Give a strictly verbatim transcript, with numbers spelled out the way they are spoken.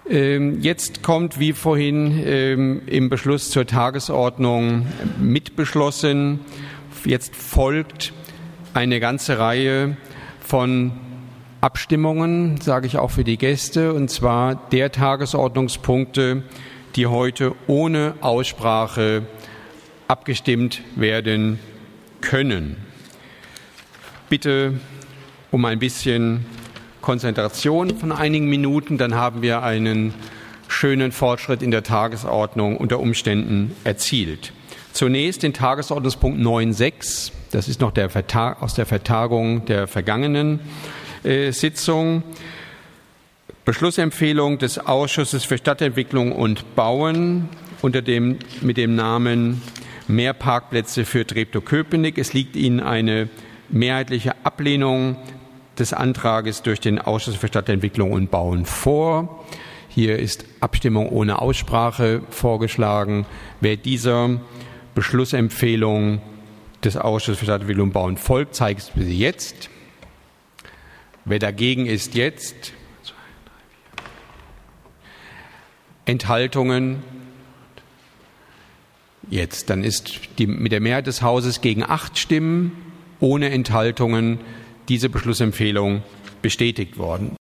Jetzt kommt, wie vorhin im Beschluss zur Tagesordnung mitbeschlossen, jetzt folgt eine ganze Reihe von Abstimmungen, sage ich auch für die Gäste, und zwar der Tagesordnungspunkte, die heute ohne Aussprache abgestimmt werden können. Bitte um ein bisschen Konzentration von einigen Minuten, dann haben wir einen schönen Fortschritt in der Tagesordnung unter Umständen erzielt. Zunächst den Tagesordnungspunkt neun Punkt sechs, das ist noch der Vertag, aus der Vertagung der vergangenen äh, Sitzung. Beschlussempfehlung des Ausschusses für Stadtentwicklung und Bauen unter dem, mit dem Namen Mehr Parkplätze für Treptow-Köpenick. Es liegt Ihnen eine mehrheitliche Ablehnung des Antrages durch den Ausschuss für Stadtentwicklung und Bauen vor. Hier ist Abstimmung ohne Aussprache vorgeschlagen. Wer dieser Beschlussempfehlung des Ausschusses für Stadtentwicklung und Bauen folgt, zeigt es bitte jetzt. Wer dagegen ist, jetzt. Enthaltungen? Jetzt. Dann ist die, mit der Mehrheit des Hauses gegen acht Stimmen ohne Enthaltungen diese Beschlussempfehlung bestätigt worden.